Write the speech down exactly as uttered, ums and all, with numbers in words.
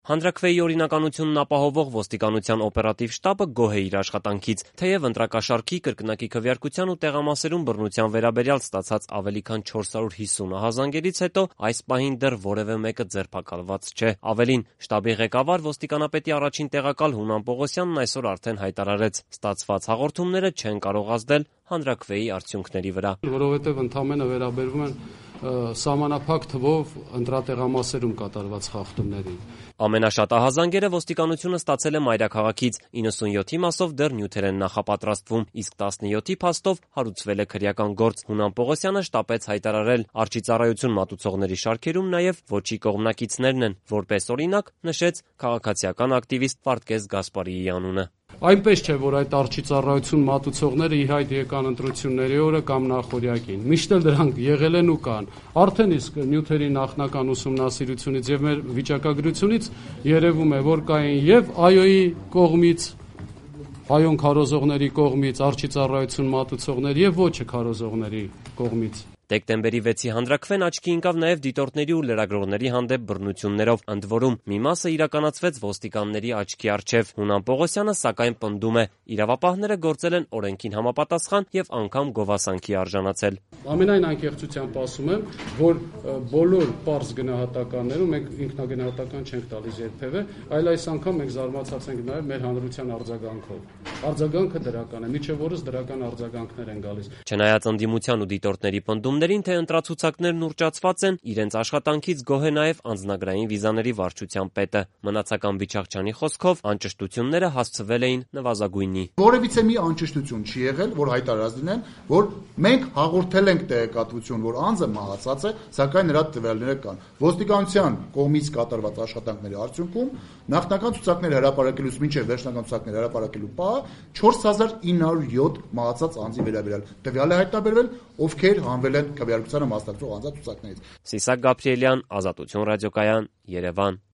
Հանրաքվեի օրինականությունն ապահովող ոստիկանության օպերատիվ շտաբը գոհ է իր աշխատանքից, թեև ընտրակաշառքի, կրկնակի քվեարկության ու տեղամասերում բռնության վերաբերյալ ստացած ավելի քան չորս հարյուր հիսուն ահազանգերից հետո այս պահին դեռ որևէ մեկը ձերբակալված չէ։ Ավելին, շտաբի ղեկավար ոստիկանապետի առաջին տեղակալ Հունան Պողոսյանն այսօր արդեն հայտարարեց՝ ստացված հաղորդումները չեն կարող ազդել հանրաքվեի արդյունքների վրա։ Որովհետև ընդամենը վերաբերվում են սահմանափակ թվով ընտրատեղամասերում կատարված խախտումներին։ Ամենաշատ ահազանգերը ոստիկանությունը ստացել է մայրաքաղաքից, իննսունյոթի մասով դեռ նյութեր են նախապատրաստվում, իսկ տասնյոթի փաստով հարուցվել է քրեական գործ։ Հունան Պողոսյանը շտապեց հայտարարել՝ արչիծառայություն մատուցողների շարքերում նաև ոչի կողմնակիցներն են, որպես օրինակ նշեց քաղաքացիական ակտիվիստ Վարդգես Գասպարիի անունը։ Այնպես չէ, որ այդ արչիծառայություն մատուցողները ի հայտ եկան ընտրությունների օրը կամ նախօրյակին։ Միշտ էլ դրանք եղել են ու կան։ Արդեն իսկ նյութերի նախնական ուսումնասիրությունից եւ մեր վիճակագրությունից երևում է, որ կային եւ ԱՅՈ-ի կողմից, ԱՅՈ-ն քարոզողների կողմից արչիծառայություն մատուցողներ եւ ոչը քարոզողների կողմից։ Դեկտեմբերի վեցի հանրաքվեն աչքի ընկավ նաև դիտորդների ու լրագրողների հանդեպ բռնություններով, ընդ որում մի մասը իրականացվեց ոստիկանների աչքի առջև։ Հունան Պողոսյանը սակայն պնդում է՝ իրավապահները գործել են օրենքին համապատասխան եւ անգամ գովասանքի արժանացել։ Ամենայն անկեղծությամբ ասում եմ, որ բոլոր պարզ գնահատականներում մենք ինքնագնահատական չենք տալիս երբևէ, այլ այս անգամ մենք զարմացած ենք նաև մեր հանրության արձագանքով։ Արձագանքը դրական է, միջև օրս դրական արձագանքներ են գալիս։ Չնայած ընդդիմության ու դիտորդների պնդումներին, թե ընտրացուցակներն ուռճացված են, իրենց աշխատանքից գոհ է նաև անձնագրային վիզաների վարչության պետը։ Մնացական Բիչաղչյանի խոսքով անճշտությունները հասցվել էին նվազագույնի։ Որևիցե մի անճշտություն չի եղել, որ հայտարարած լինեն, որ մենք հաղորդել ենք տեղեկատվություն, որ անձը մահացած է, սակայն նրա տվյալները կան։ Ոստիկանության կողմից կատարված աշխատանքների արդյունքում նախնական ցուցակներ հրապարակելուց մինչև վերջնական ցուցակներ հրապարակելու պահը չորս հազար ինը հարյուր յոթ մահացած անձի վերաբերյալ տվյալ է հայտնաբերվել, ովքեր հանվել են քվեարկությանը մասնակցող անձանց ցուցակներից։ Սիսակ Գաբրիելյան, Ազատություն ռադիոկայան, Երևան։